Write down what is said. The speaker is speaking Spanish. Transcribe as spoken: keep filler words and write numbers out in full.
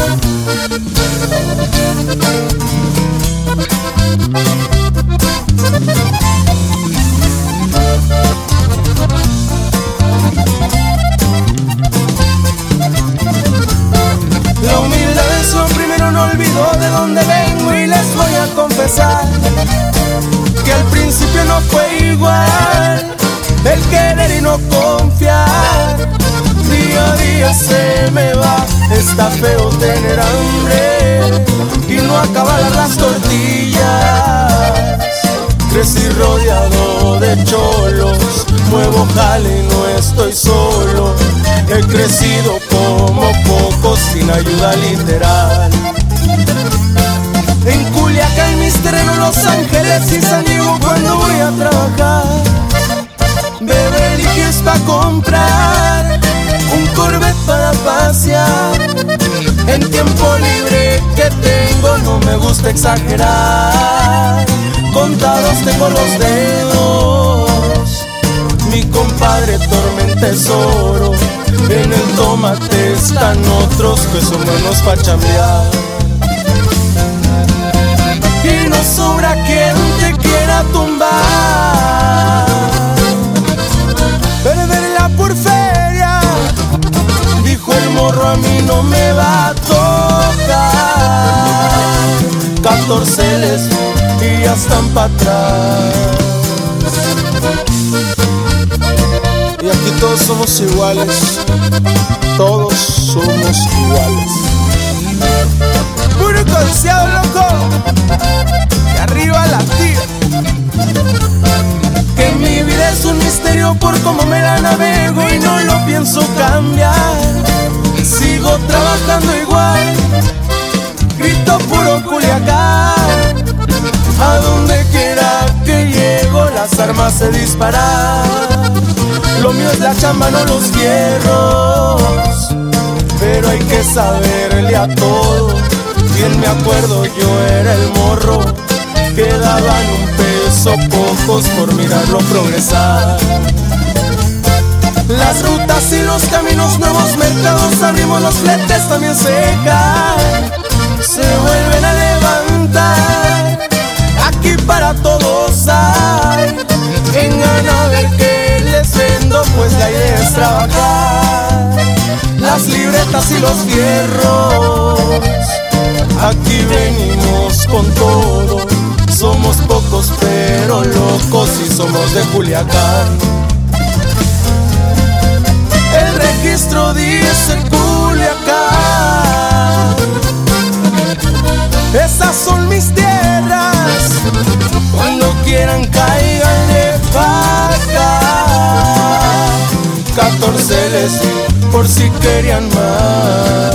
La humildad es lo primero, no olvido de dónde vengo y les voy a confesar que al principio no fue igual el querer y no confiar. Día a día se me va, está feo tener hambre y no acabar las tortillas. Crecí rodeado de cholos, muevo jale y no estoy solo. He crecido como pocos sin ayuda literal. En Culiacán, mis terrenos, Los Ángeles y San Diego cuando voy a trabajar. Beber y es pa' comprar, un Corvette para pasear. En tiempo libre que tengo no me gusta exagerar. Contados tengo los dedos, mi compadre Tormenta es oro. En el tomate están otros que son buenos pa' chambear. Y no sobra quien te quiera tumbar, perderla por feria, dijo el morro, a mí no me va a tocar. Catorce les y ya están pa' atrás. Y aquí todos somos iguales, todos somos iguales. Puro concierto, loco, y arriba la tía. Que mi vida es un misterio por cómo me la navego y no lo pienso cambiar. Sigo trabajando igual, grito puro Culiacán. A donde quiera que llego las armas se disparan. Lo mío es la chamba, no los hierros, pero hay que saberle a todo. Bien me acuerdo, yo era el morro que daban un peso pocos por mirarlo progresar. Las rutas y los caminos, nuevos mercados abrimos, los fletes también se caen, se vuelven a levantar. Aquí para todos hay, vengan a ver que les vendo, pues la idea es trabajar. Las libretas y los fierros, aquí venimos con todo. Somos pocos pero locos y somos de Culiacán. El registro dice Culiacán. Esas son mis tierras, cuando quieran cáiganle pa' acá. Catorce les di por si querían más.